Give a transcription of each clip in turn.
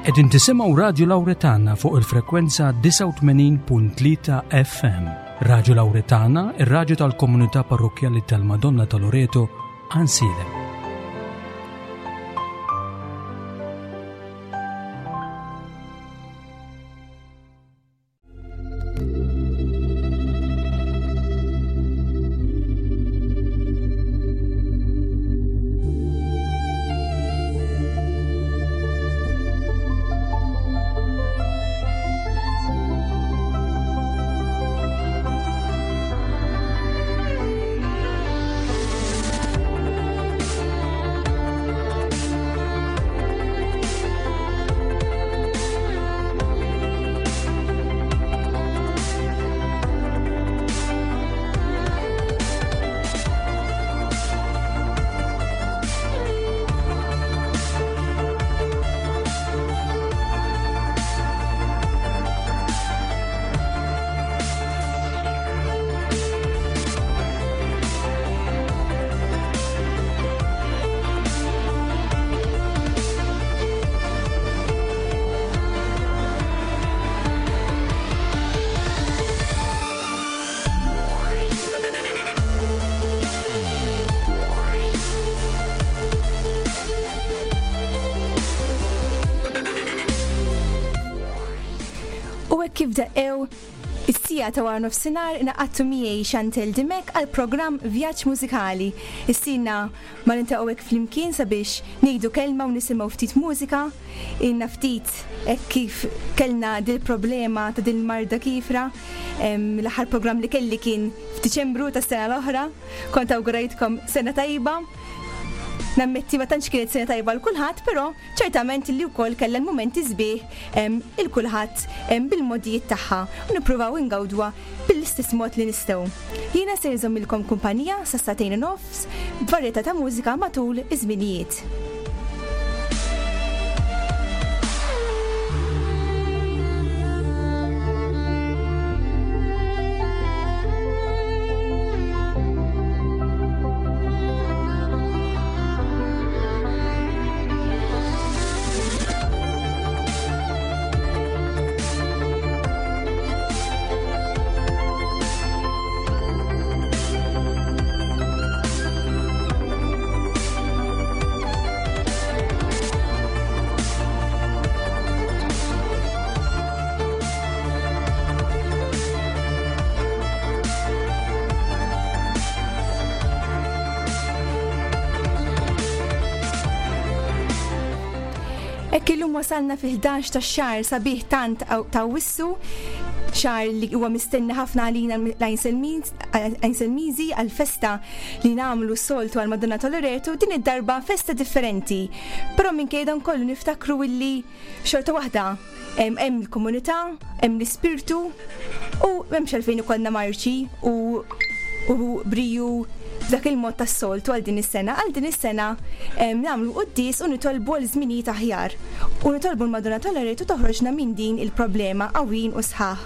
Qegħdin tisimgħu Radju Lawretana fuq il-frekwenza 89.3 FM. Radju Lawretana, ir-radju tal-Komunità Parrokjali tal-Madonna ta' Loreto, Ansilem. Kif daqew is-sija ta' wara nofsinhar naqattu miegħi Chantel Dimek għal programm Vjaġġ Mużikali. Issina ma nintaqgħu hekk flimkien sabiex ngħidu kelma u nisimgħu ftit mużika. Inna ftit hekk kif kellna dil problema ta' din marda kifra. L-aħħar programm li kelli kien f'Diċembru tas-sena l-oħra. Kont awgurajtkom sena tajba. Nammetti ma tantx kienet sena tajba l-kulħadd, però ċertament li wkoll kellha l-momenti sbieħ il-kulħadd bil-modijiet tagħha u nippruvaw ingawdwa bil-istess mod li nistgħu. Jiena se nżommilkom kumpanija sa satejn u nofs b'varjetà ta' mużika matul iż-żminijiet. Illum wasalna fil-11 tax-xahar sabiħ tant ta' wissu, xahar li huwa mistenni ħafna għalina l-Għajnselmiżi għal-festa li nagħmlu s-soltu għal Madonna ta' Loreto, din id-darba festa differenti. Però minkejja dan kollu niftakru illi xorta waħda hemm il-komunità, hemm l-ispirtu u hemm xalfejn ikollna marċi u briju dak il-mod tas-soltu għal din is-sena. Għal din is-sena nagħmlu qudies u nitolbu għal żminijiet aħjar u nitolbu l-Madonna ta' Loreto toħroġna minn din il-problema qawwin u sħaħ.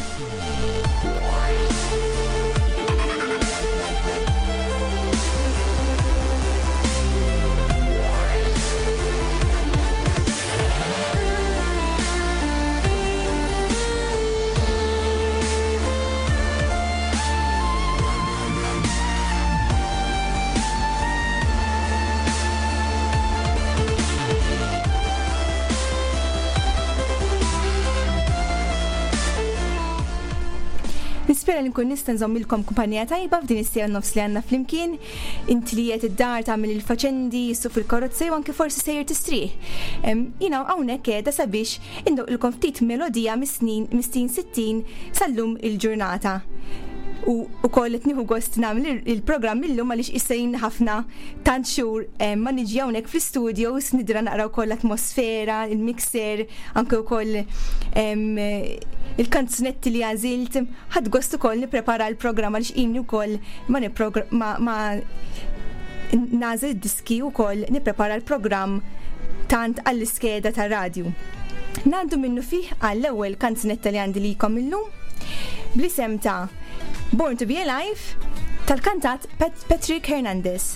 Nispera li nkun nista' nżommilkom kumpanija tajba f'din is-sija nofs li għandna flimkien, inti li qed id-dar tagħmel il-faċendi, issuf il-karozzi u anke forsi sejjer tistrieħ. Jiena hawnhekk qiegħda sabiex indoqilkom ftit melodija mis-snin 60 sal-lum il-ġurnata. U koll qed nieħu gost nagħmel il-programm illum għaliex issejn ħafna tant xhur ma niġi hawnhekk fl-istudios nidra naqra wkoll l-atmosfera, il-mixer, anke wkoll il-kanzunetti li għażilt, ħadd gost ukoll nipprepara l-programm għaliex inni wkoll ma nażel diski wkoll nipprepara l-programm tant għall-iskeda tar-radju. Ngħaddu minnu fih għall-ewwel kanzunetta li għandi likom illum bl-isem ta' Born to be Alive tal-kantat Patrick Hernandez.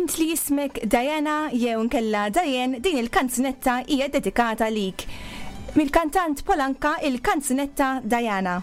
int li jismek Diana jew nkella Diane, din il-kanzunetta hija dedikata lik. Mill-kantant Polanka il-kanzunetta Diana.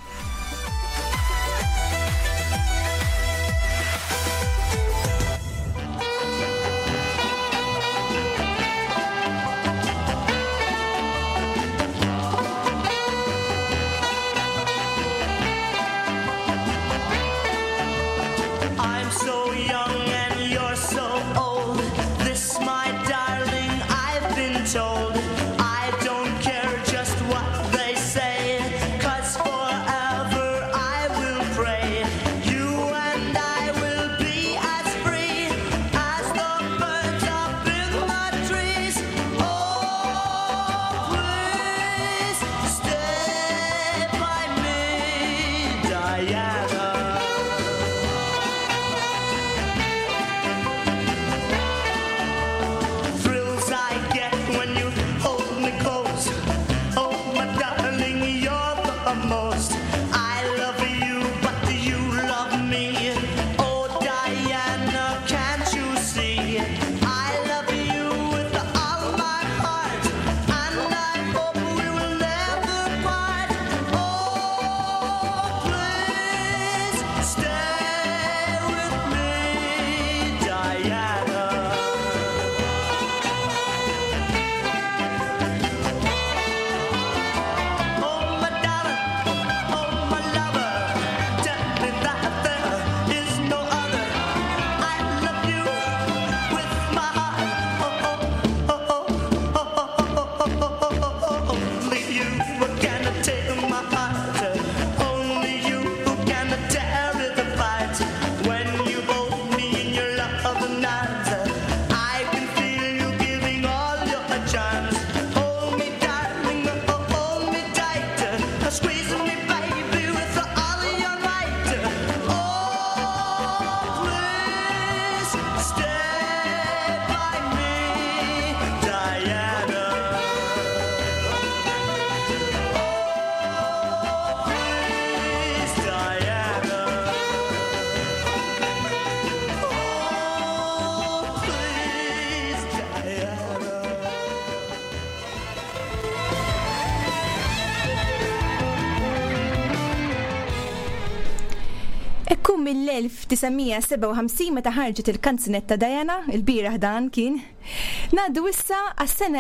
mill-1957 meta ħarġet il-kanzunetta Diana, il-bieraħ dan kien. Ngħaddu issa għas-sena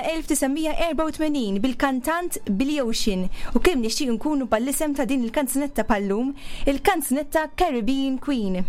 1984 bil-kantant Billy Ocean u kemm nixtieq nkunu bħall-isem ta' din il-kanzunetta pallum, il-kanzunetta Caribbean Queen.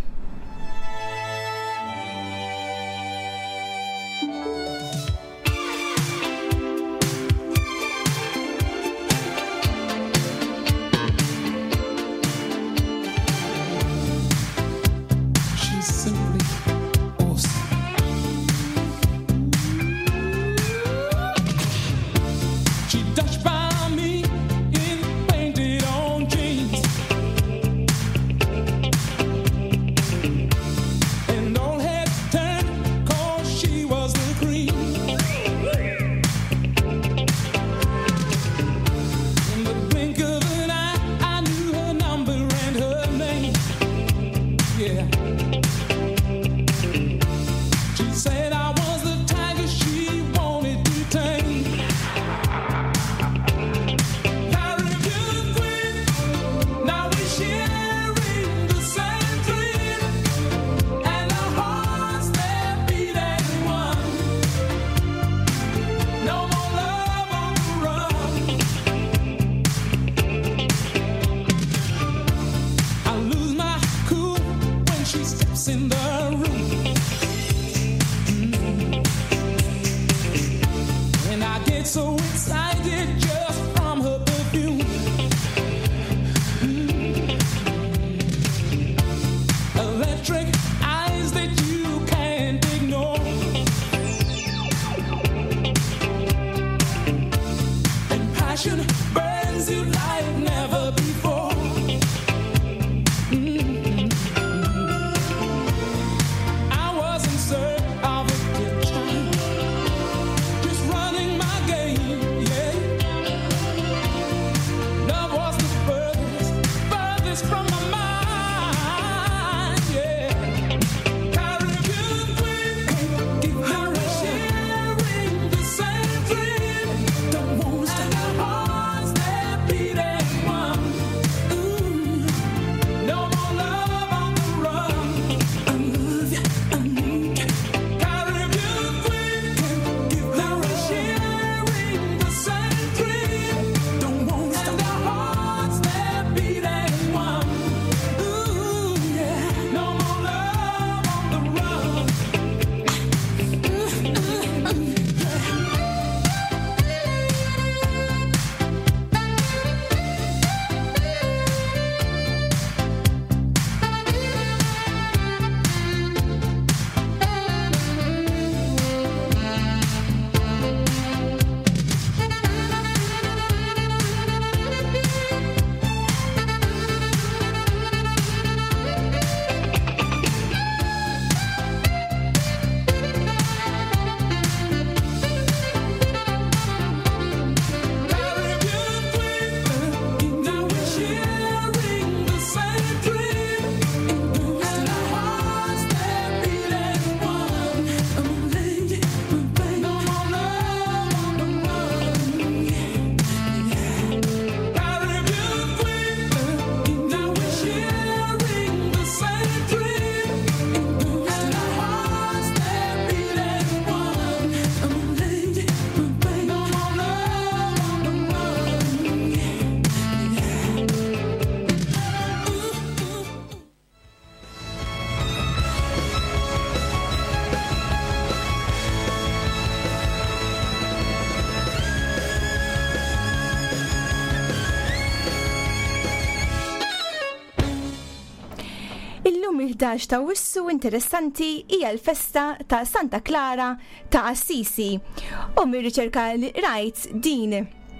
Illum il-11 ta' Wissu interessanti hija l-festa ta' Santa Clara ta' Assisi. U mir-riċerka li rajt din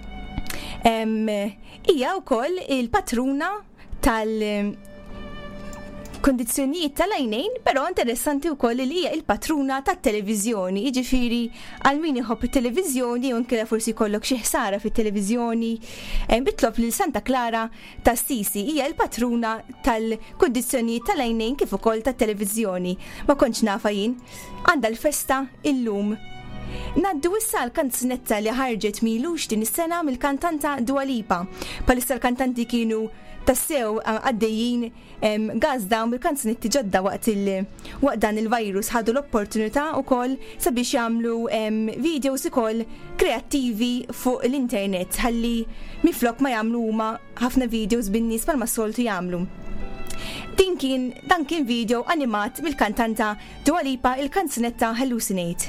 hija wkoll il-patruna tal-kondizzjonijiet tal-għajnejn, però interessanti wkoll li hija il-patruna tat-televiżjoni. Jiġifieri għal min iħobb it-televiżjoni u nkella forsi jkollok xi ħsara fit-televiżjoni, bitlob lil Santa Clara ta' Assisi hija l-patruna tal-kondizzjonijiet tal-għajnejn kif ukoll tat-televiżjoni. Ma kontx nafa jien, għandha l-festa illum. Naddu issa l-kanzunetta li ħarġet milux din is-sena mill-kantanta Dua Lipa. Palissa l-kantanti kienu tassew għaddejjin gazda bil-kanzunetti ġodda waqt dan il-virus ħadu l-opportunità wkoll sabiex jagħmlu videos ukoll kreattivi fuq l-internet ħalli miflok ma jagħmlu huma ħafna videos bin-nies bħalma soltu jagħmlu. Dan kien video animat mill-kantanta Dua Lipa il-kanzunetta Hallucinate.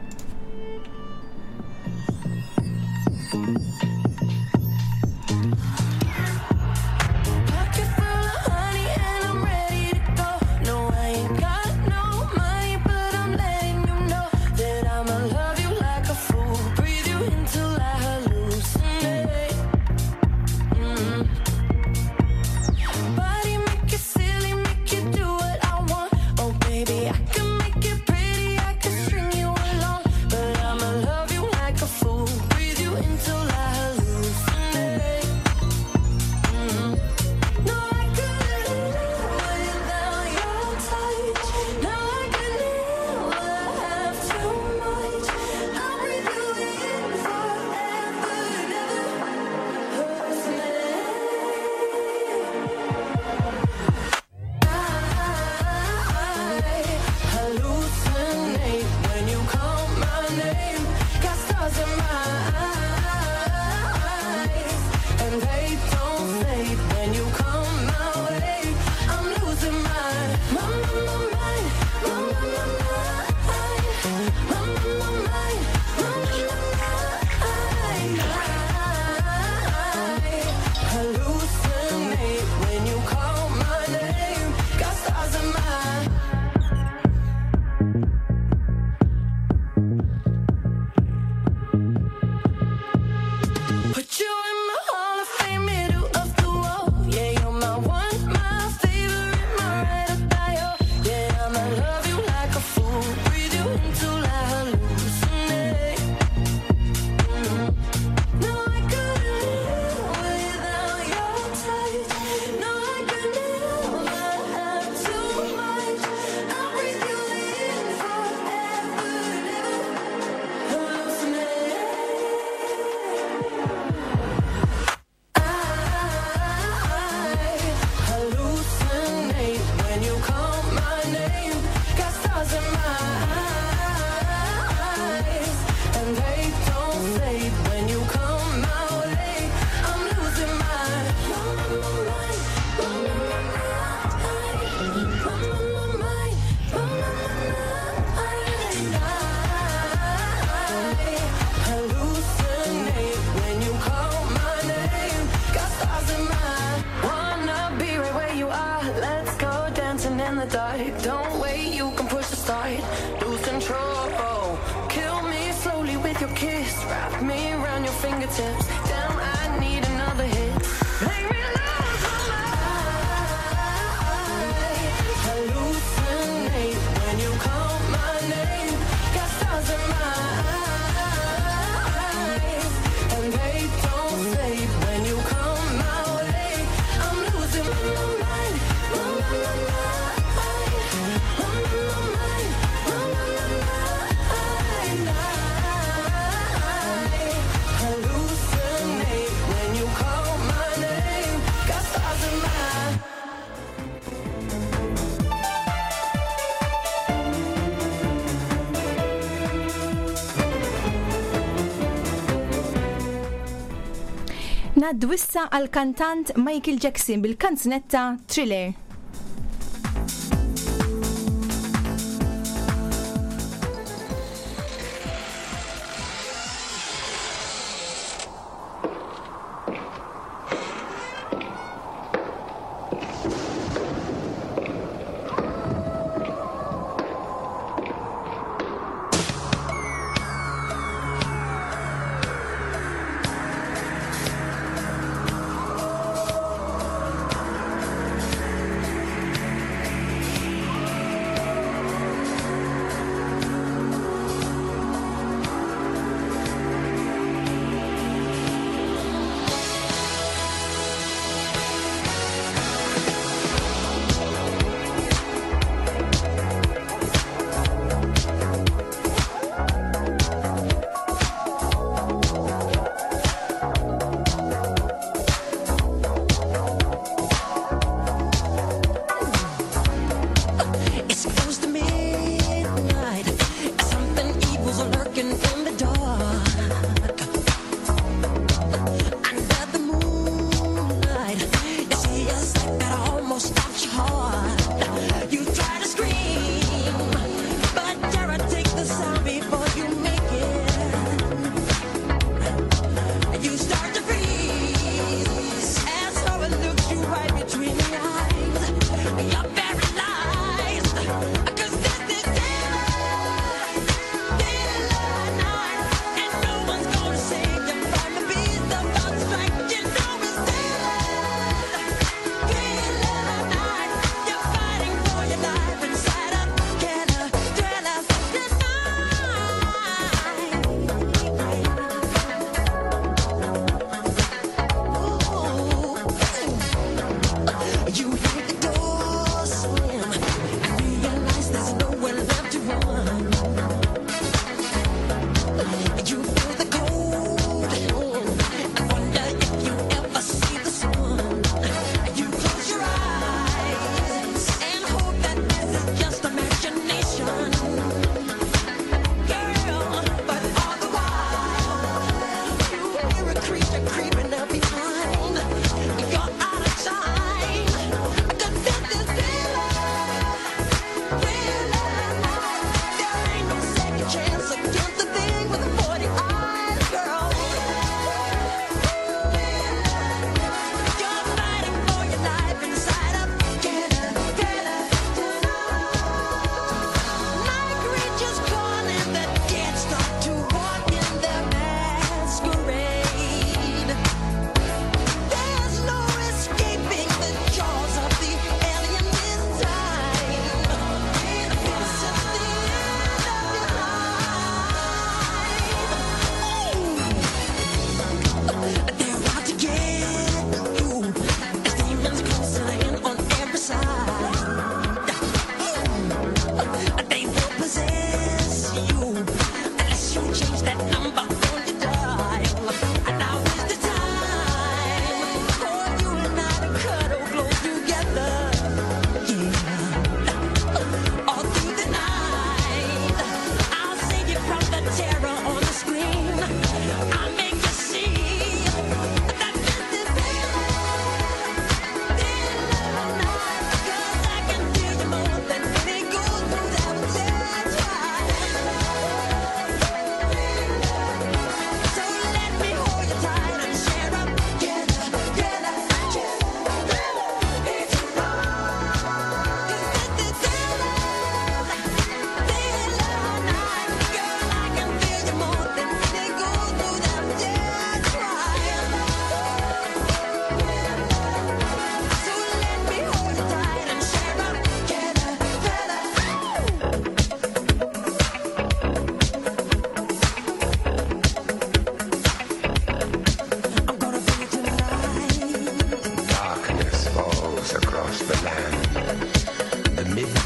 Don't wait, you can push the start. Lose control. Kill me slowly with your kiss. Wrap me around your fingertips. Damn, I need another hit. Make me lose my mind. Hallucinate when you call my name. Got stars in my eyes, and they don't fade when you come my way. I'm losing my mind. Naddu issa għal kantant Michael Jackson bil-kanzunetta Thriller.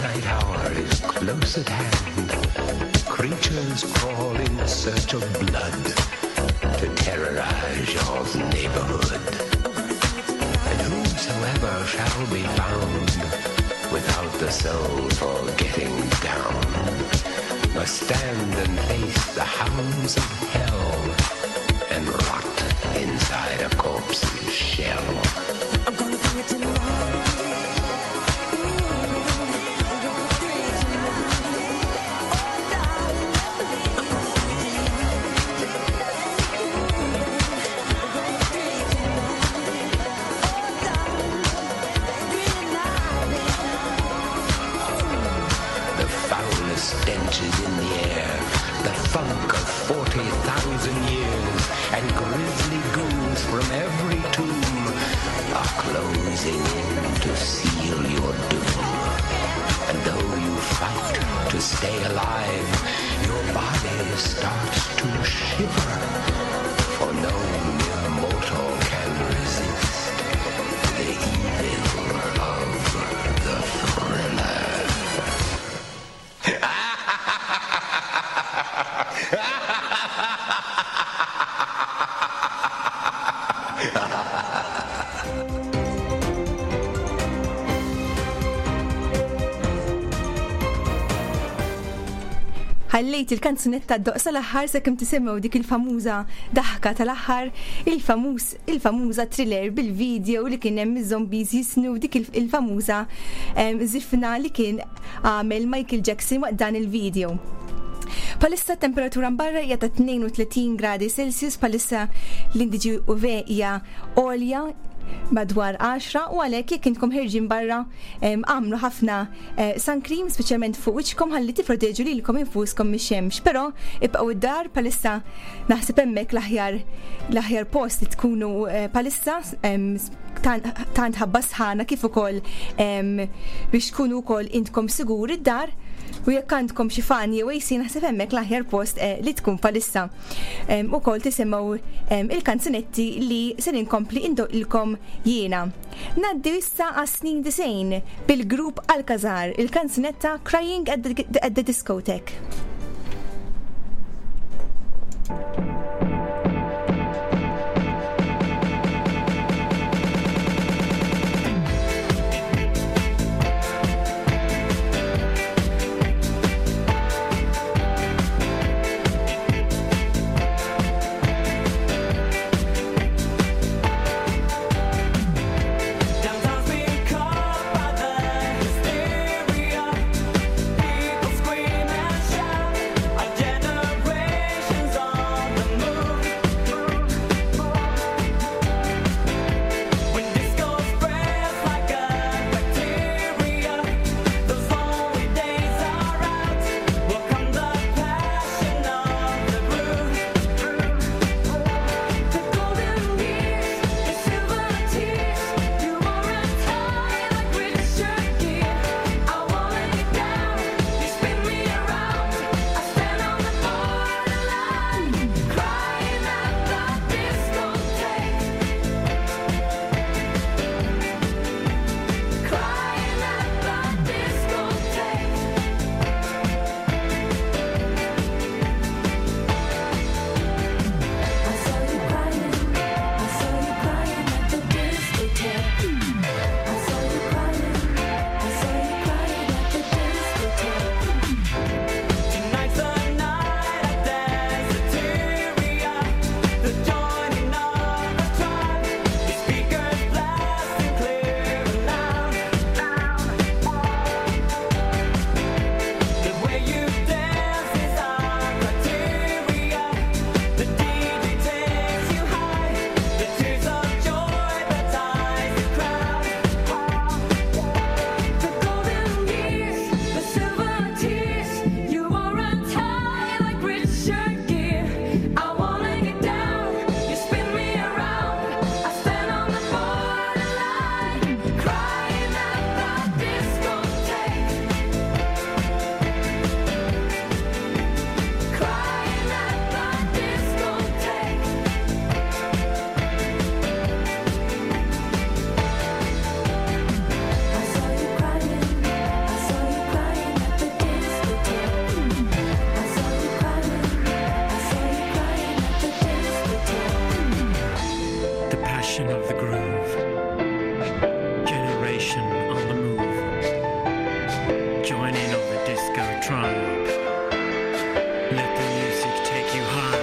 midnight hour is close at hand. Creatures crawl in search of blood to terrorize your neighborhood. And whosoever shall be found without the soul for getting down must stand and face the hounds of hell and rot inside a corpse's shell. I'm gonna bring it to the stenches in the air, the funk of 40,000 years, and grisly ghouls from every tomb are closing in to seal your doom. And though you fight to stay alive, your body starts to shiver, for no mere mortal can resist the evil of the thriller. ħallejt il-kanzunetta d-doqsa l-aħħar sakemm tisimgħu dik il-famuża daħka tal-aħħar, il-famuża thriller bil-video li kien hemm iż-zombies jisnu dik il-famuża żifna li kien għamel Michael Jackson waqt dan il-video. Palissa temperatura mbarra hija ta' 32 gradi Celsius, palissa l-indiġi UV hija għolja madwar 10 u għalhekk jekk intkom ħerġin barra għamlu ħafna sun cream speċjalment fuq wiċċkom ħalli tipproteġu lilkom infuskom mix-xemx, però ibqgħu id-dar palissa naħseb hemmhekk l-aħjar post li tkunu palissa tant ħabba sħana kif ukoll biex tkunu wkoll intkom siguri id-dar. U jekk għandkom xi fan jew jsin naħseb hemmhekk l-aħjar post li tkun palissa. Ukoll tisimgħu il-kanzunetti li se inkompli indoqilkom jiena. Naddi issa għas-snin 90 bil-grupp Alcazar, il-kanzunetta Crying at the Discotheque. People scream and shout, our generation's on the Join in on the disco tribe. Let the music take you high.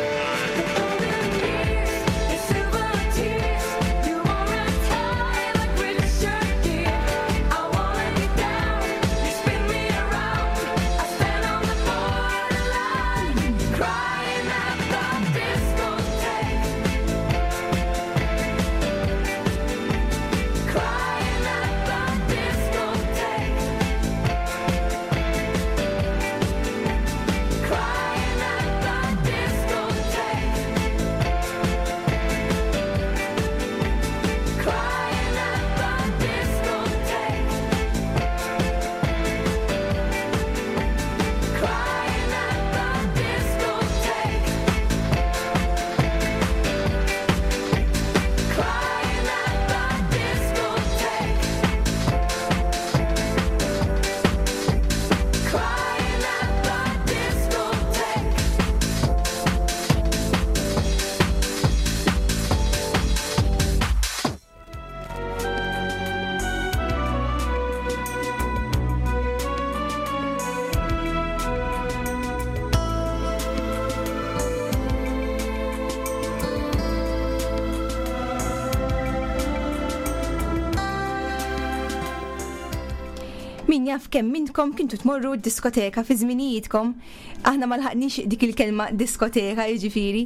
Min jaf kemm minnkom kintu tmorru d-diskoteka fi żminijietkom, aħna ma lħaqniex dik il-kelma diskoteka jiġifieri,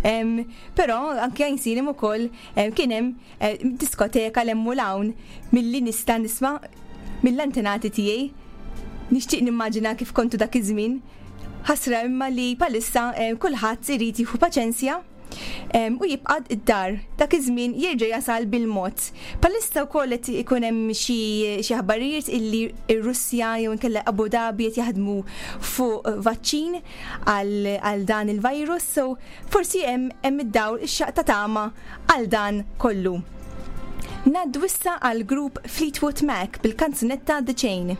però anke jinsilem ukoll kien hemm diskoteka l-hemm u l-hawn milli nista' nisma' mill-antenati tiegħi. Nixtieq nimmaġina kif kontu dak iż-żmien. Ħasra imma li palissa kulħadd irid jieħu paċenzja u jibqad id-dar. Dak iż-żmien jerġa' jasal bil-mod. Palissa wkoll qed ikun hemm xi aħbarijiet illi r-Russja jew inkella Abu Dhabi qed jaħdmu fuq vaċċin għal dan il-virus, so forsi hemm id-dawl ix-xaq ta' tama għal dan kollu. Ngħaddu issa għal grupp Fleetwood Mac bil-kanzunetta The Chain.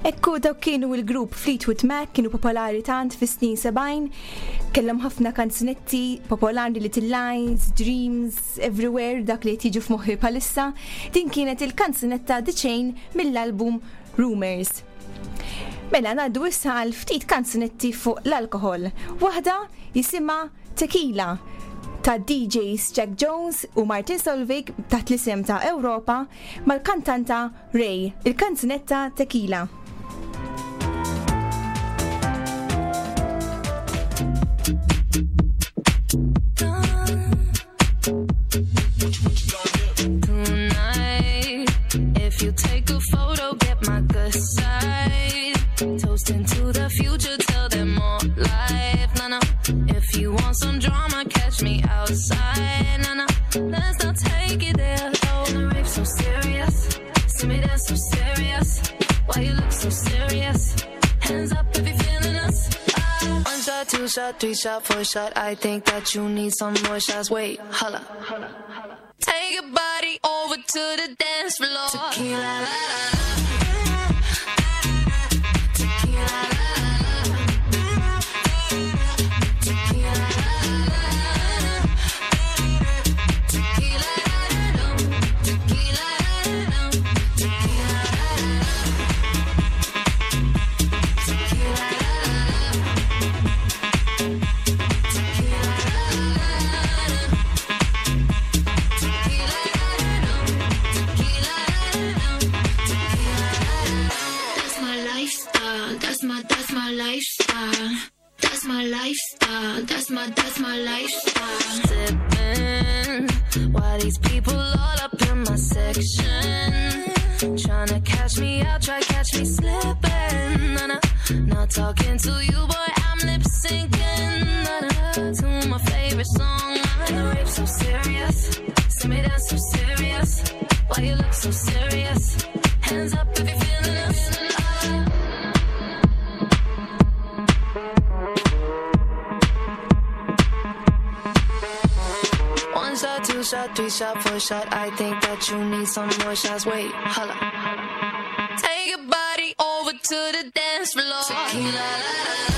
Ekku dawk kienu il-grupp Fleetwood Mac, kienu popolari tant fis-snin 70, kellhom ħafna kanzunetti popolari, Little Lies, Dreams, Everywhere, dak li tiġu f'moħħi bħalissa. Din kienet il-kanzunetta The Chain mill-album Rumors. Mela ngħaddu issa għal ftit kanzunetti fuq l-alkohol. Waħda jisimha Tequila ta' DJs Jack Jones u Martin Solveig taħt l-isem ta' Ewropa mal-kantanta Ray, il-kanzunetta Tequila. Tonight, if you take a photo, get my good side. Toasting to the future, tell them more life. No, if you want some drama, catch me outside. No, let's not take it there. Oh, the rape so serious. See me dance so serious. Why you look so serious? Hands up if you're feeling us. One shot, two shot, three shot, four shot. I think that you need some more shots. Wait, holla. Take your body over to the dance floor. Tequila, la, la, la. Tequila, la, la, la. Tequila, la, la, la. Tequila, la, la, la. Tequila, la, la, la. Tequila, la, la, la. Tequila, la, la, That's my lifestyle. That's my lifestyle. That's my lifestyle. Sipping while these people all up in my section, tryna catch me out, try catch me slipping. Not talking to you, boy, I'm lip syncing to my favorite song. The rape so serious, see me dance so serious. Why you look so serious? Hands up if you're feeling us. One shot, two shot, three shot, four shot. I think that you need some more shots. Wait, holla. Take your body over to the dance floor. Tequila, la, la, la.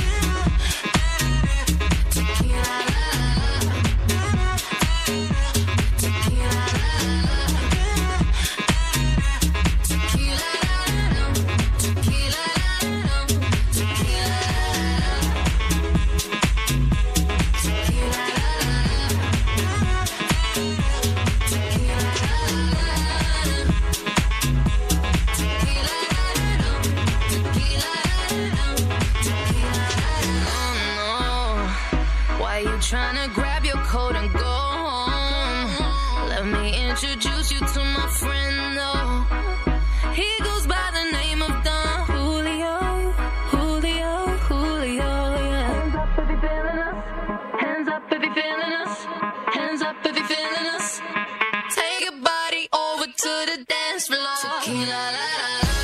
Tryna grab your coat and go home. Let me introduce you to my friend, though. He goes by the name of Don Julio, Julio, Julio, yeah. Hands up if you're feeling us. Hands up if you're feeling us. Take your body over to the dance floor. Tequila, la, la, la.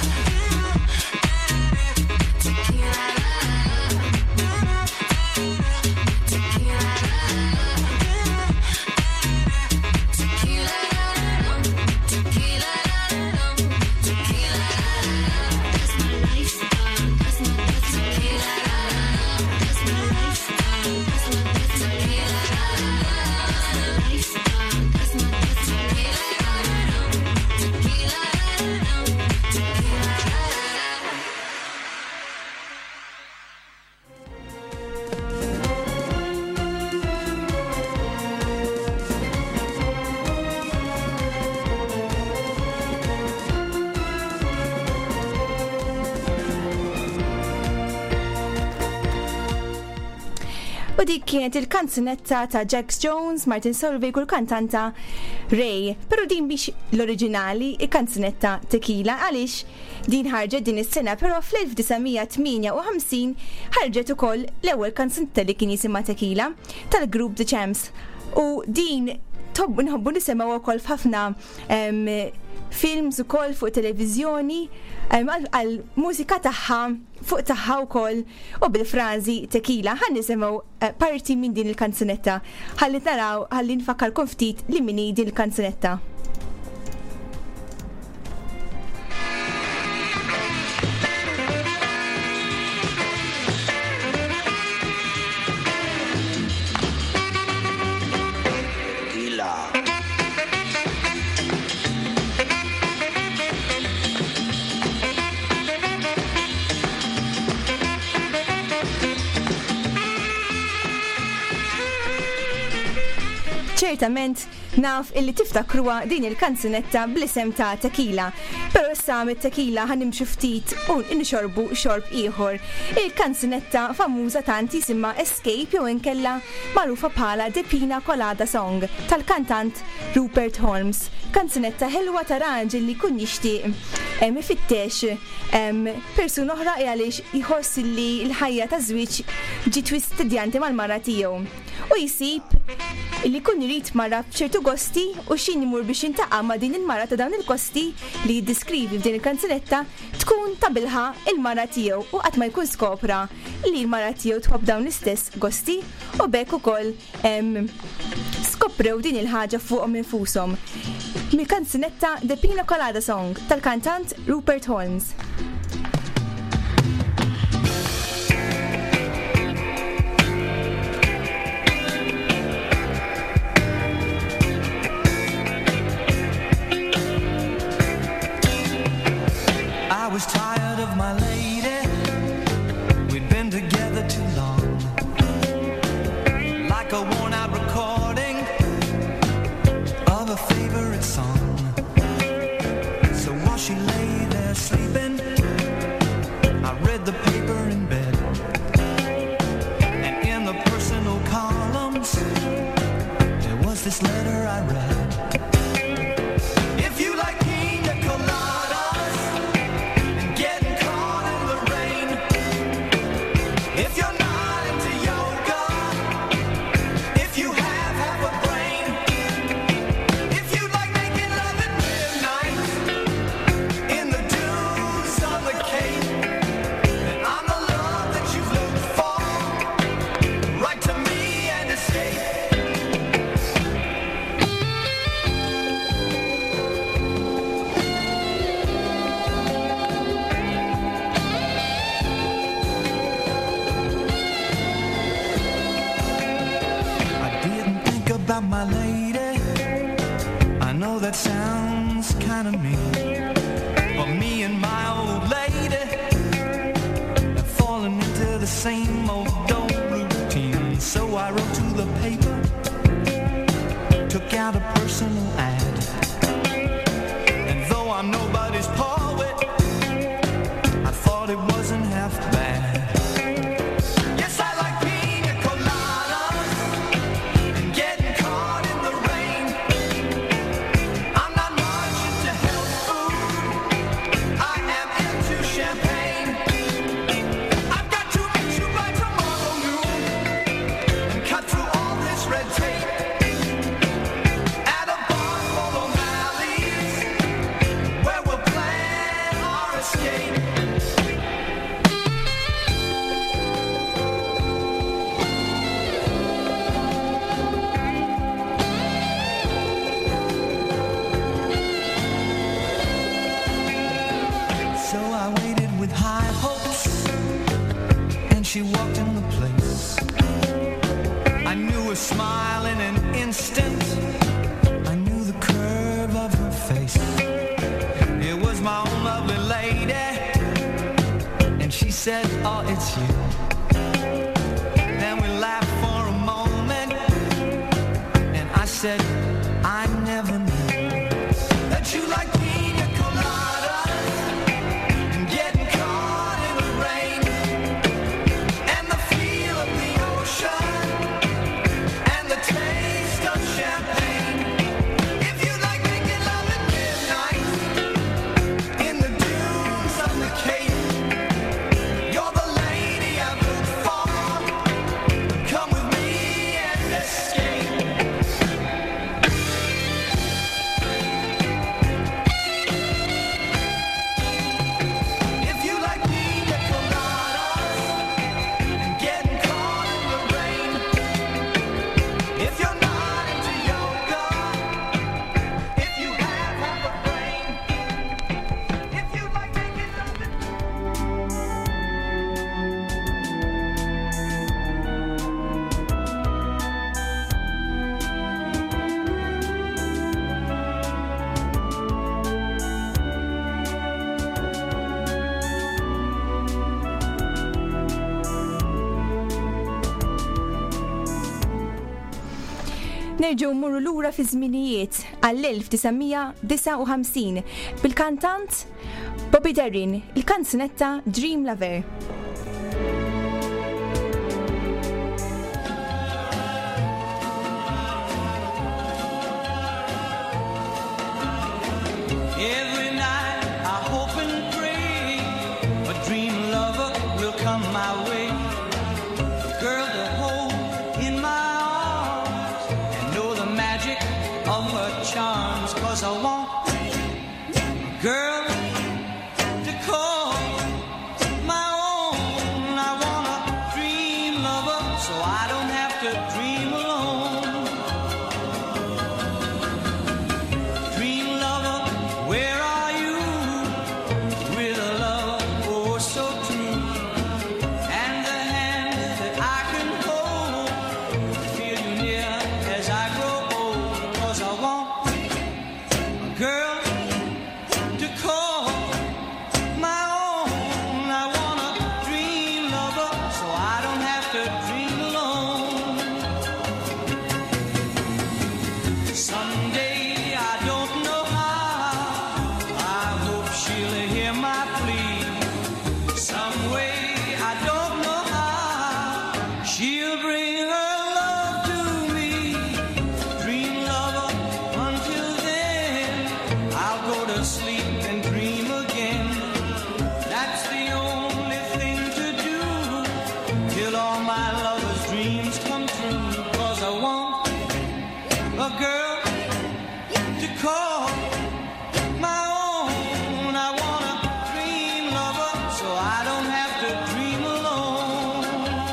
U dik kienet il-kanzunetta ta' Jack Jones, Martin Solveig u l-kantanta Ray. Pero din biex l-oriġinali, il-kanzunetta Tequila, għalix din ħarġet din is-sena, pero fl-1958 ħarġet ukoll l-ewwel kanzunetta li kien jisimha Tequila tal-grupp The Champs. U din nħobbu nisimgħu wkoll f'ħafna films ukoll fuq televizjoni għal mużika tagħha fuq tagħha wkoll u bil-frażi Tequila ħan nisimgħu parti minn din il-kanzunetta. Ħalli naraw, ħalli nfakkarkom ftit li mini din il-kanzunetta. ċertament naf illi tiftakruha din il-kanzunetta bl-isem ta' Tequila. Però issa mit-Tequila ħanimxu ftit u nixorbu xorb ieħor. Il-kanzunetta famuża tant jisimha Escape jew inkella magħrufa bħala The Pina Colada Song tal-kantant Rupert Holmes. Kanzunetta ħelwa ta' raġel li kun jixtieq ifittex persuna oħra għaliex jħoss li l-ħajja ta' żwieġ ġi twistedjanti mal-mara tiegħu. U jsib li kun jrid mara b'ċertu gosti u xin imur biex jintaqa' ma' din il-mara ta' dawn il-gosti li jiddeskrivi f'din il-kanzunetta tkun tabilħa il-mara tiegħu u qatt ma jkun skopra li l-mara tiegħu tħobb dawn l-istess gosti u bekk ukoll skoprew din il-ħaġa fuqhom infushom. Mill-kanzunetta The Pina Colada Song tal-kantant Rupert Holmes. I was tired of my lady. We'd been together too long. Like a worn-out recording of a favorite song. So while she lay there sleeping, I read the paper in bed. And in the personal columns, there was this letter I read. If you like pina coladas and getting caught in the rain, if you're not into yoga, if you have half a brain, if you like making love at midnight in the dunes on the Cape, then I'm the love that you've looked for. Write to me and escape. I didn't think about my lady. I know that sounds kind of mean, but me and my old lady have fallen into the same old routine. So I wrote to the paper, took out a personal ad, and though I'm nobody's poet, I thought it wasn't half bad. Yes, I like pina coladas and getting caught in the rain. I'm not much into health food, I am into champagne. I've got to meet you by tomorrow noon and cut through all this red tape at a bar full of valleys. she walked in the place. I knew her smile in an instant. I knew the curve of her face. It was my own lovely lady. And she said, oh, it's you. Then we laughed for a moment. And I said, I never knew that you like pina coladas and getting caught in the rain and the feel of the ocean and the taste of champagne. If you like making love at midnight in the dunes of the Cape, you're the lady I've looked for. Come with me and escape. Nerġgħu mmurru lura fi żminijiet għall-1959 bil-kantant Bobby Darin, il-kanzunetta Dream Lover. Every night I hope and pray a dream lover will come my way. A girl to hold in my arms and know the magic of her charms. 'Cause I want a girl to call my own. I want a dream lover so I don't have to dream alone. Dream lover, where are you? With a love oh so true, and the hand that I can hold, feel you near as I grow old. 'Cause I want a girl to call my own. I want a dream lover so I don't have to dream alone. Someday I don't know how, I hope she'll hear my plea. Some way I don't know how, she'll bring her love to me. Dream lover, until then I'll go to sleep and dream again. That's the only thing to do till all my lover's dreams come true. 'Cause I want a girl to call my own. I want a dream lover so I don't have to dream alone.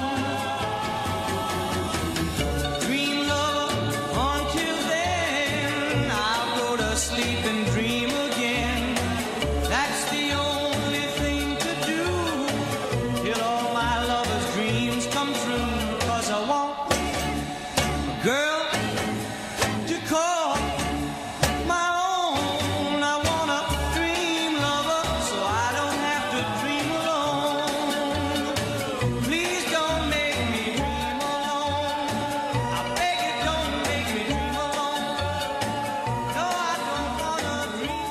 Dream lover, until then I'll go to sleep and dream again. That's the only thing to do till all my lover's dreams come true. 'Cause I want a girl to call my own. I want a dream lover so I don't have to dream alone. Please don't make me dream alone. I beg you, don't make me dream alone. No, I don't wanna dream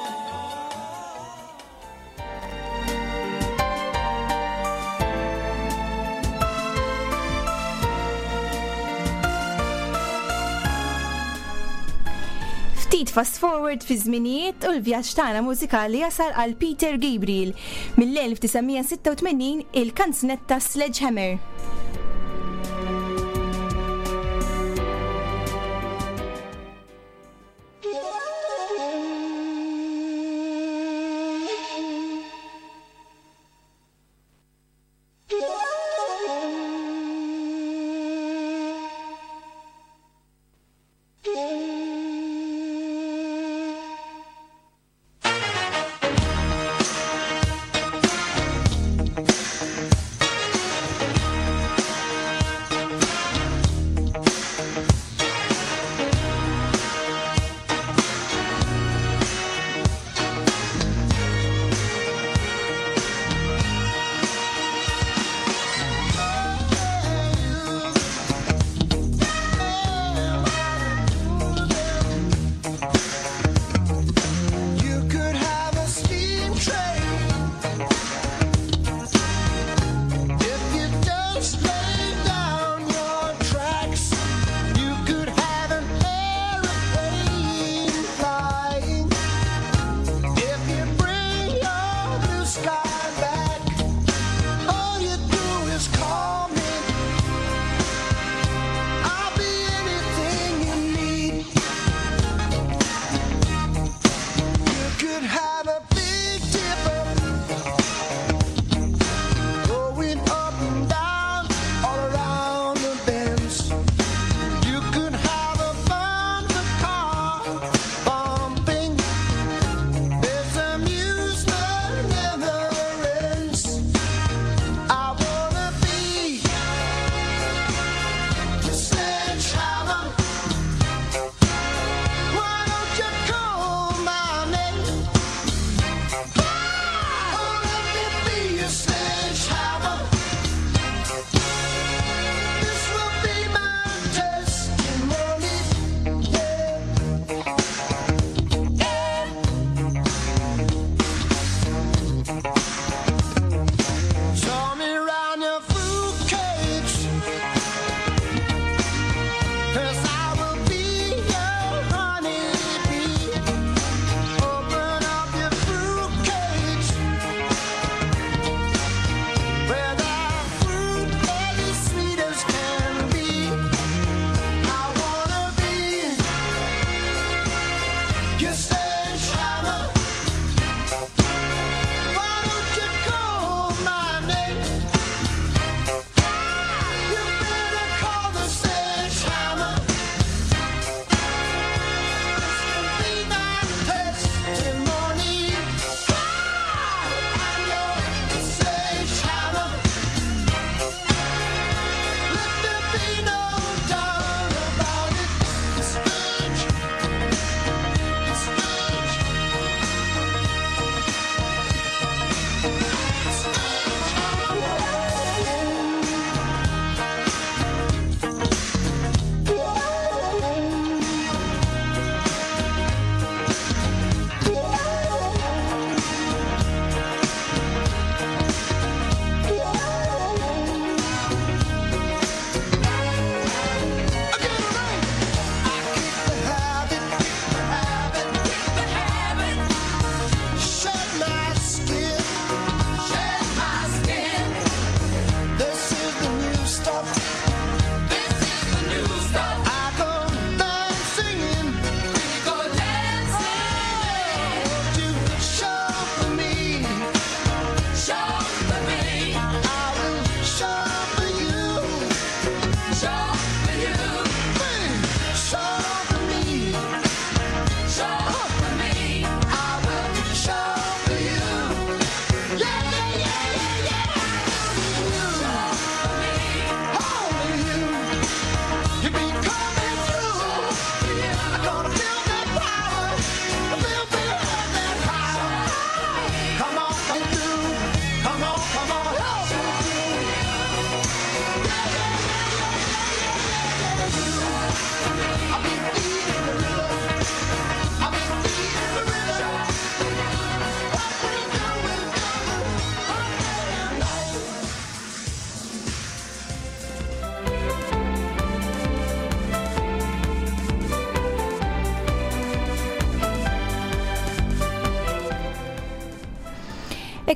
Ftit fast forward fi żminijiet u l-vjaġġ tagħna mużikali jasal għal Peter Gabriel mill-1986 il-kanzunetta Sledgehammer.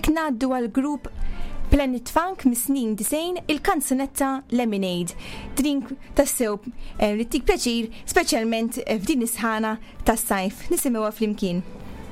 ngħaddu għal grupp Planet Funk mis-snin 90 il-kanzunetta Lemonade. Drink tassew li tik pjaċir, speċjalment f'din is-sħana tas-sajf. Nisimgħuha flimkien.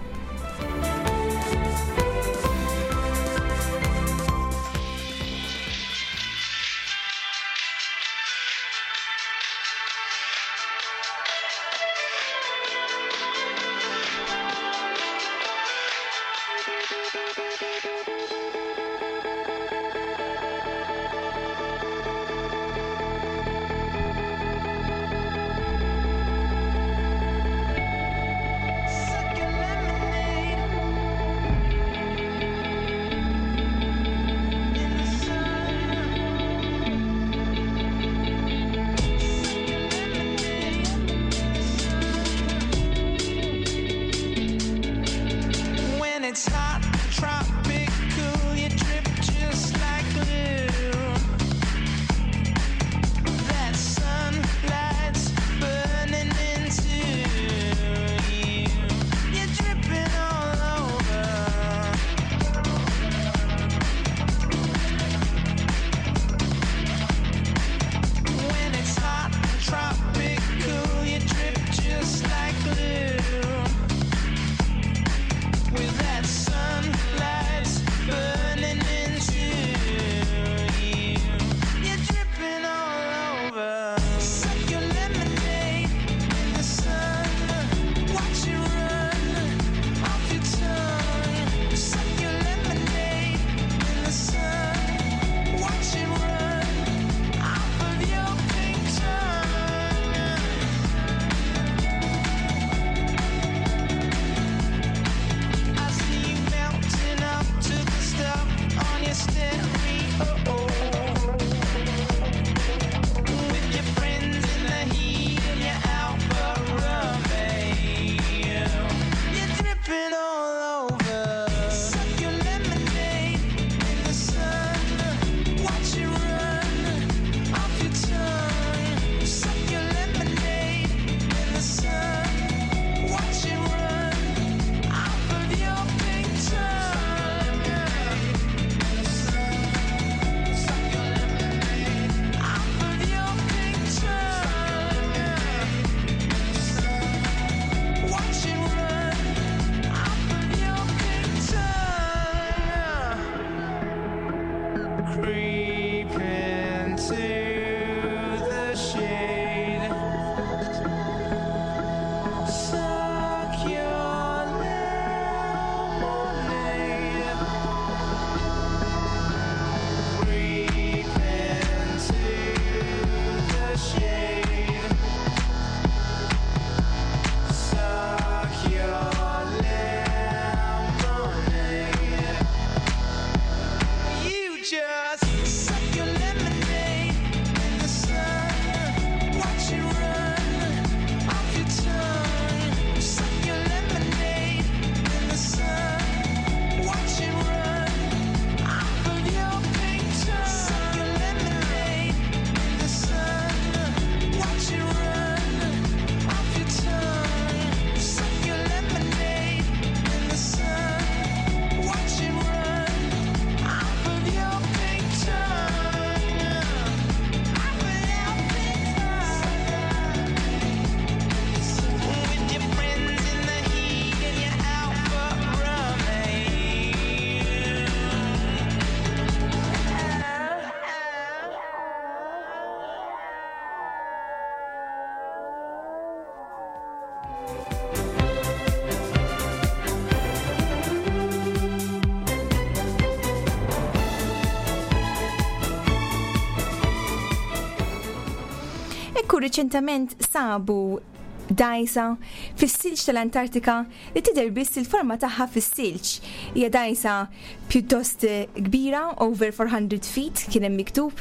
Ekku riċentament sabu dajsa fis-silġ tal-Antartika li tidher biss il-forma tagħha fis-silġ. Hija dajsa pjuttost kbira, over 400 feet kien hemm miktub,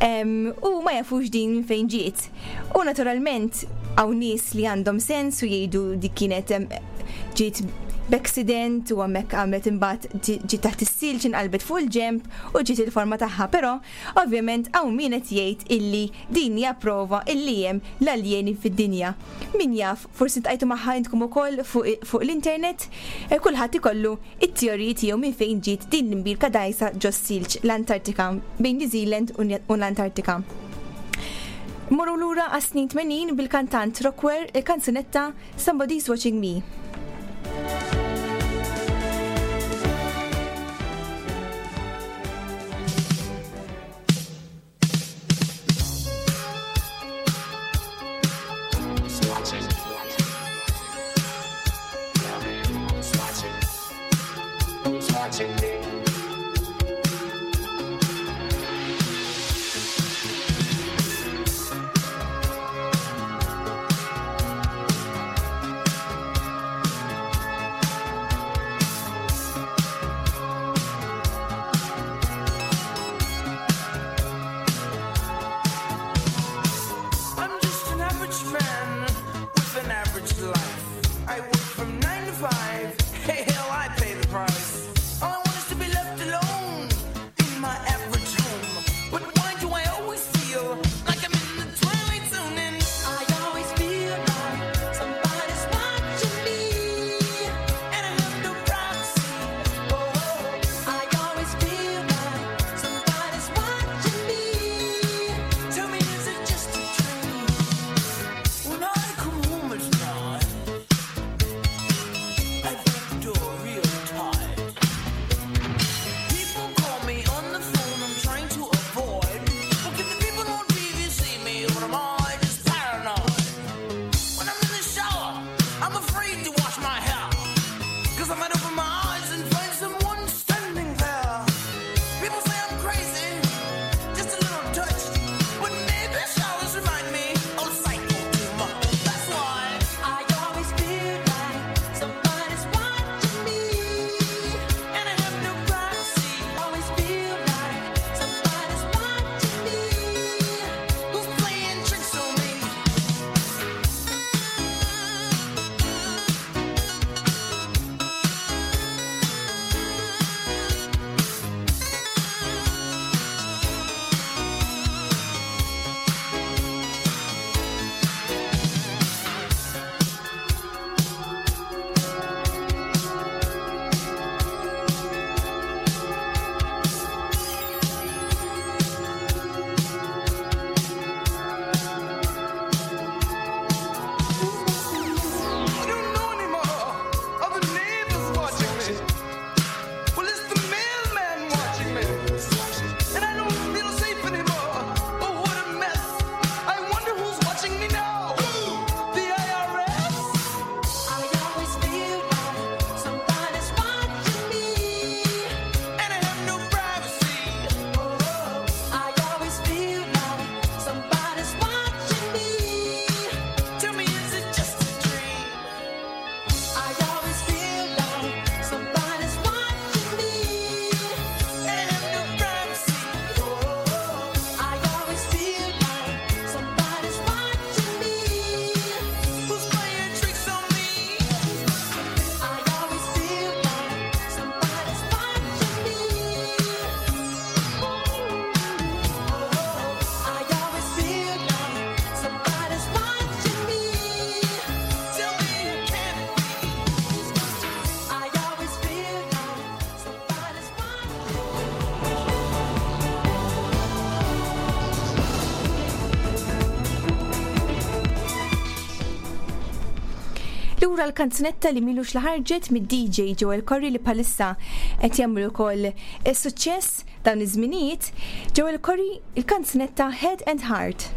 u ma jafux din fejn ġiet. U naturalment hawn nies li għandhom sens u jgħidu dik kienet ġiet b'accident u hemmhekk għamlet imbagħad ġiet taħt is-silġ inqalbet fuq il-ġemp u ġiet il-forma tagħha, però ovvjament hawn min qed jgħid illi din hija prova illi hemm l-aljeni fid-dinja. Min jaf, forsi tqajtu magħha intkom ukoll fuq l-internet, kulħadd ikollu it-teoriji tiegħu minn fejn ġiet din l-imbirka dgħajsa ġo silġ l-Antartika bejn New Zealand u l-Antartika. Morru lura għas-snin 80 bil-kantant Rockwell il-kanzunetta Somebody's Watching Me. Lura l-kanzunetta li milux li ħarġet mid-DJ Joel Corry li palissa qed jagħmlu wkoll is-suċċess dawn iż-żminijiet. Joel Corry il-kanzunetta Head and Heart.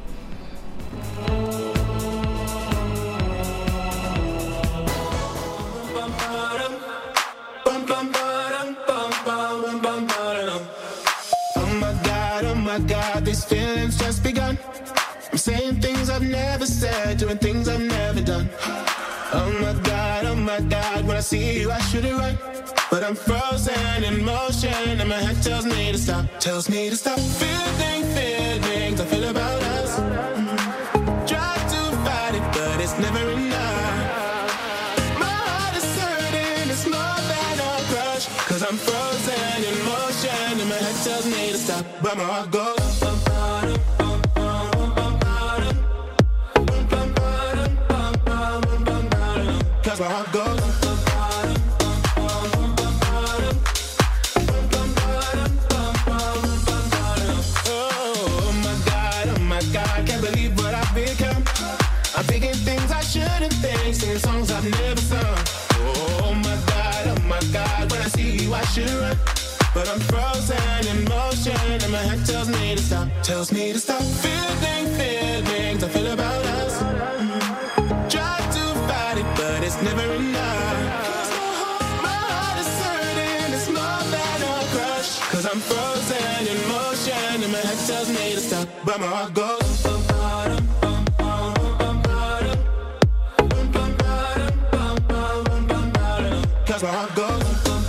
Oh my God, these feelings just begun. I'm saying things I've never said, doing things I've never done. Oh my God, when I see you I should it right, but I'm frozen in motion and my head tells me to stop, feeling feelings I feel about us. Try to fight it, but it's never enough. My heart is hurting, it's stop, but my heart goes. Cause my heart goes. Oh my God, can't believe what I've become. I'm thinking things I shouldn't think, singing songs I've never sung. Oh my God, when I see you I should run. But I'm frozen in motion and my head tells me to stop. Tells me to stop feeling feelings I feel about us. Try to fight it, but it's never enough. My heart is hurting, it's more than a crush. Cause I'm frozen in motion and my head tells me to stop. But my heart goes. Cause my heart goes.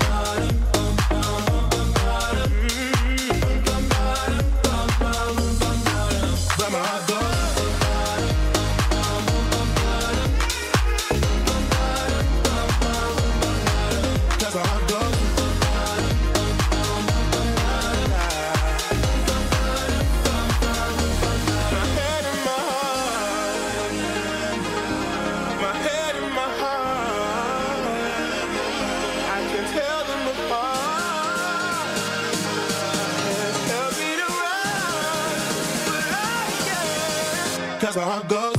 Cause my heart goes.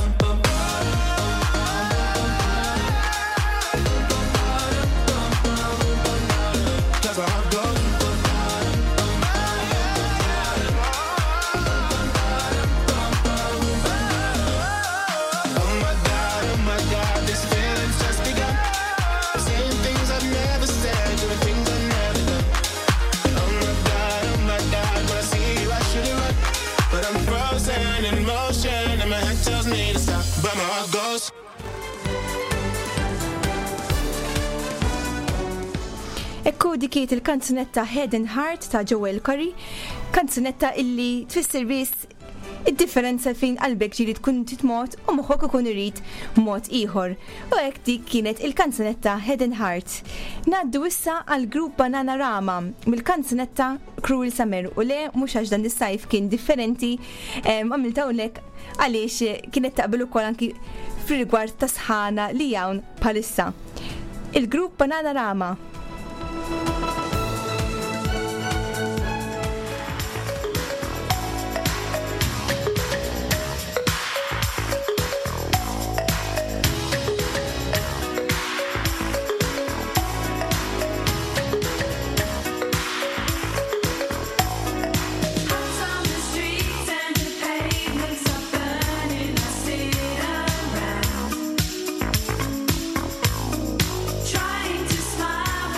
Cause my heart goes. Oh my God, this feeling's just begun. Saying things I've never said, doing things I've never done. Oh my God, when I see you I should've run. But I'm frozen in motion and my head tells me to stop, but my heart goes. Ekku dikiet il-kanzunetta Head and Heart ta' Joel Corry, kanzunetta illi tfisser biss id-differenza fejn qalbek ġiri tkun titmot u moħħok ikun irid mod ieħor. U hekk dik kienet il-kanzunetta Head and Heart. Naddu issa għal grupp Bananarama mill-kanzunetta Cruel Summer u le mhux għax dan is-sajf kien differenti, għamiltawlek għaliex kienet taqbel ukoll anki fir-rigward ta' sħana li hawn bħalissa. Il-grupp Bananarama. Trying to smile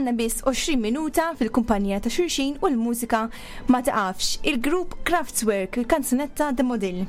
għanna biss 20 minuta fil-kumpanija ta' xulxin u l-mużika ma taqafx. Il-grupp Kraftwerk, il-kanzunetta The Model.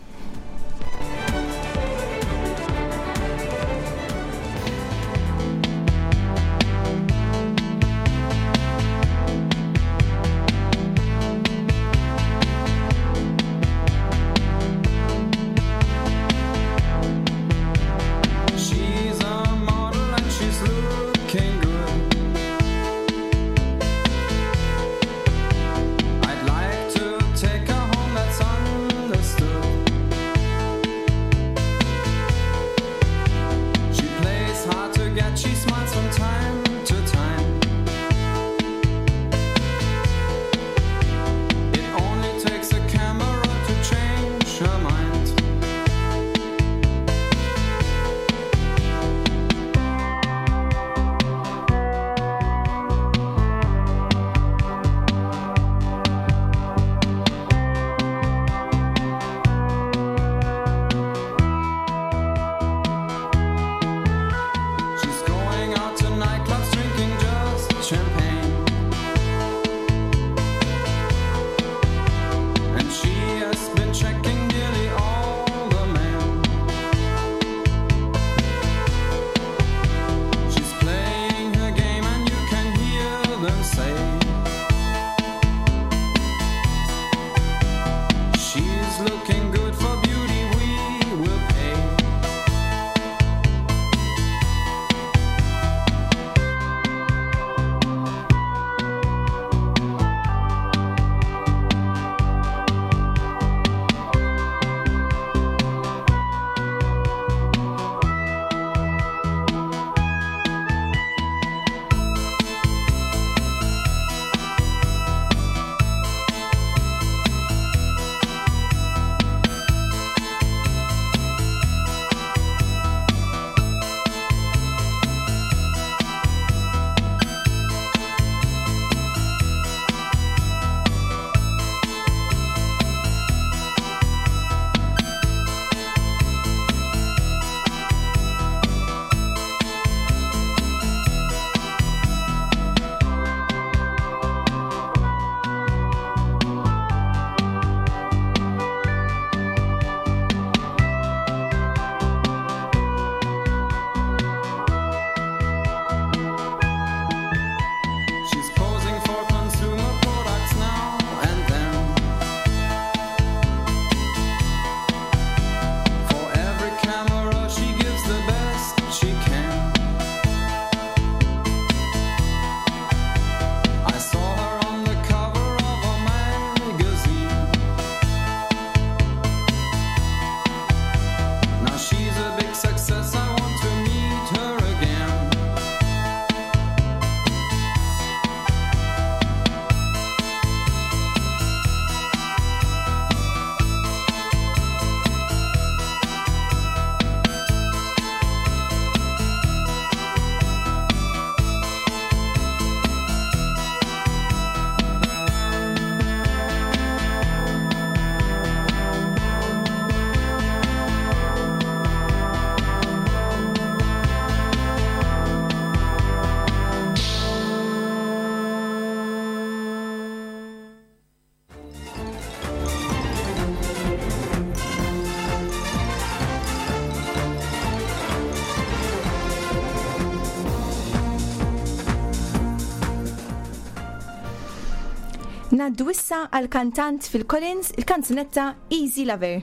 Naddu issa għal kantant Phil Collins, il-kanzunetta Easy Lover.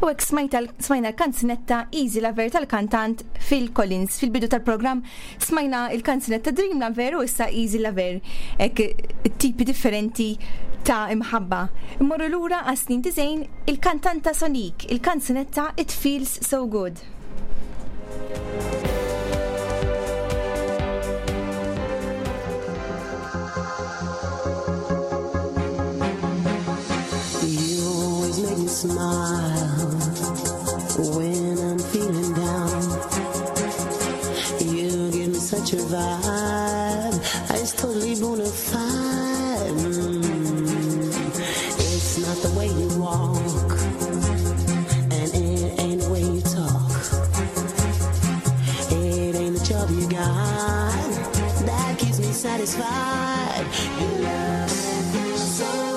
U hekk smajna l-kanzunetta Easy Lover tal-kantant Phil Collins. Fil-bidu tal-programm smajna il-kanzunetta Dream Lover u issa Easy Lover. Hekk tipi differenti ta' imħabba. Immorru lura għas snin dizejn il-kantanta Sonique, il-kanzunetta It Feels So Good. Smile when I'm feeling down. You give me such a vibe. It's totally bona fide. It's not the way you walk, and it ain't the way you talk. It ain't the job you got that keeps me satisfied. You love me so.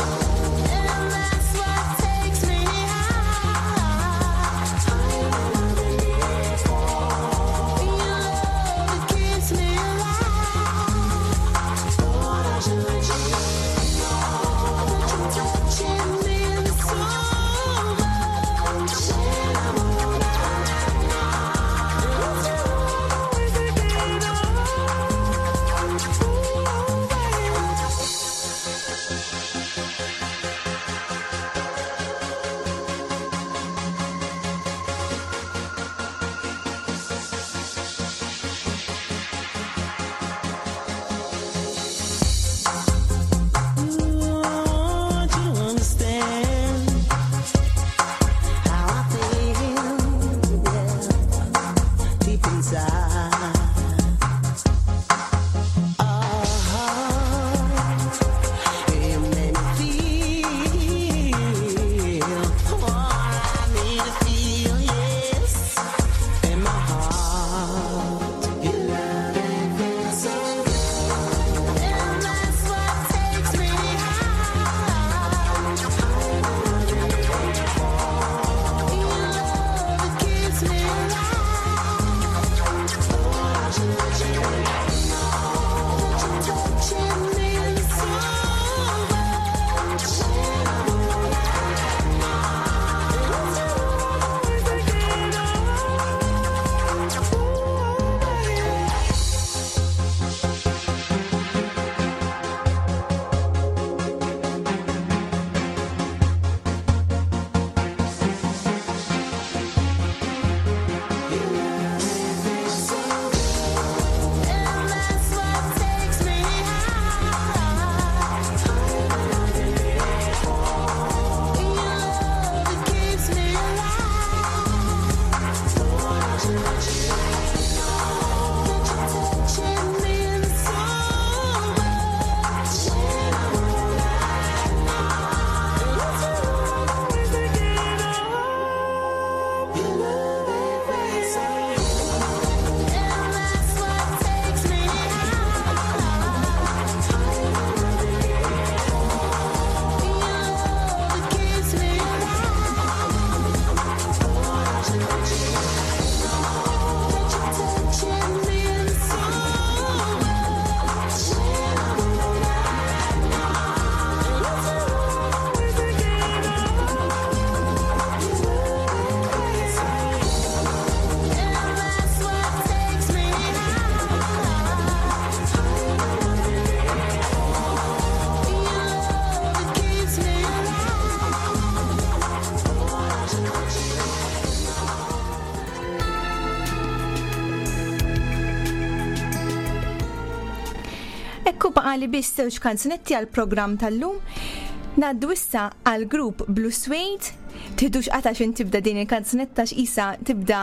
Ekku baqali biss żewġ kanzunetti għal-programm tal-lum. Naddu issa għal-grupp Blue Suede. Tiħdux xin tibda din il-kanzunetta x'isa tibda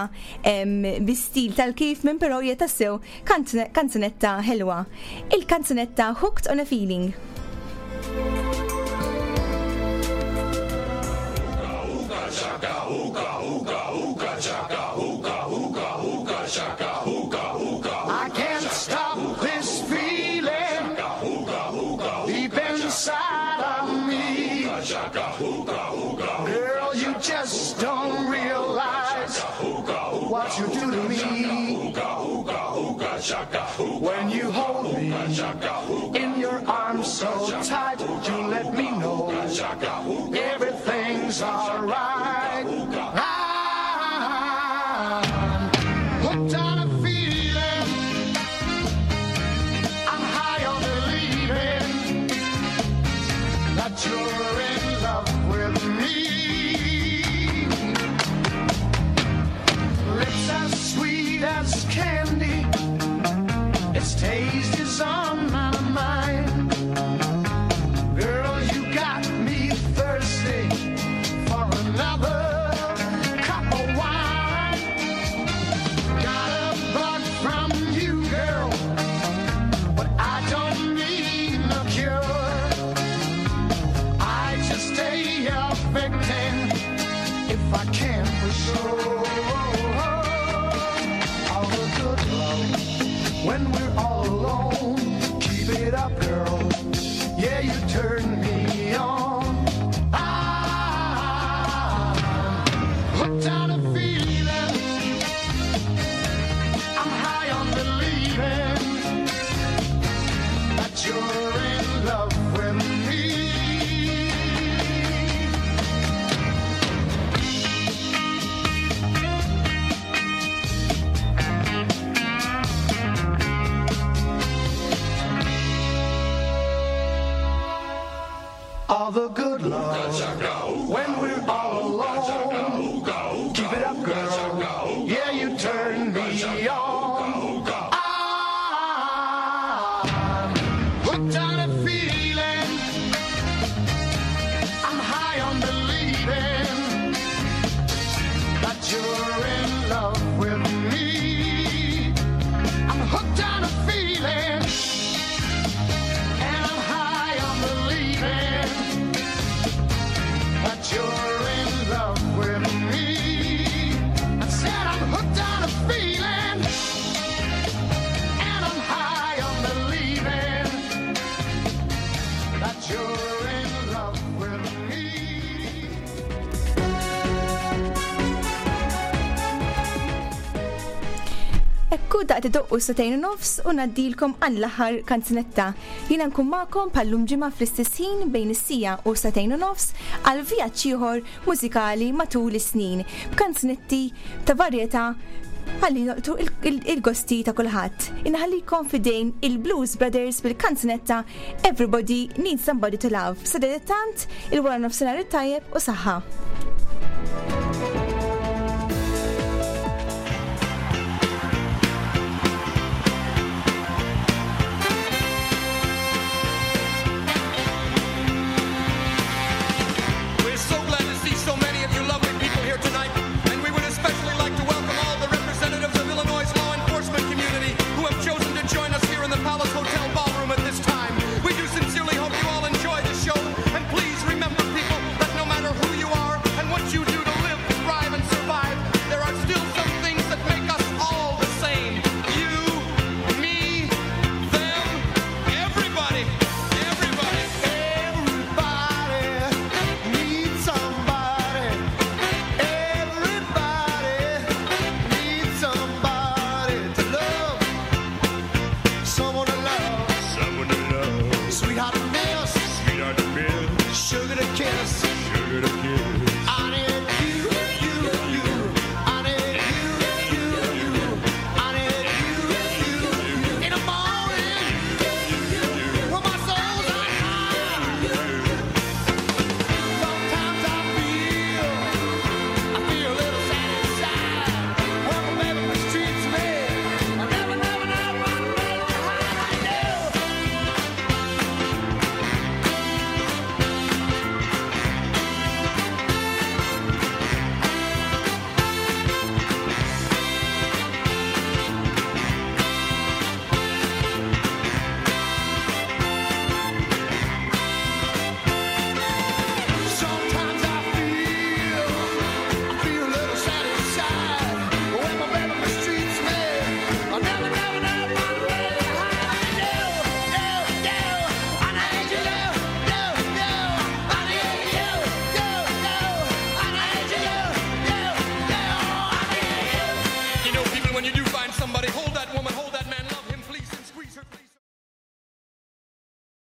bi-stil tal-kif minn però jetassew kanzunetta ħelwa. Il-kanzunetta Hooked on a Feeling. I can't stop this feeling deep inside of me. Girl, you just don't realize what you do to me. When you hold me in your arms so tight, you let me know everything's alright. when we're all alone. Keep it up, girl. Yeah, you turn me on. I'm hooked on a feeling. I'm high on believing that you're in love with me. All the good love when we're all alone. Keep it up, girl. Yeah, you turn me on. I'm hooked on a feeling. I'm high on believing that you're in love with me. I'm hooked on a feeling. You're in love with me. I said I'm hooked on a feeling, and I'm high on believing that you're in love with me. Ekku daqt idoqqu satejn u nofs u naddilkom għan l-aħħar kanzunetta. Jiena nkun magħkom bħallum ġimgħa fl-istess ħin bejn is-sija u satejn u nofs għal vjaġġ ieħor mużikali matul is-snin b'kanzunetti ta' varjetà ħalli noqtu il-gosti ta' kulħadd. Inħallikom fidejn il-Blues Brothers bil-kanzunetta Everybody Needs Somebody to Love. Sadetant il-wara nofsinhar it-tajjeb u saħħa.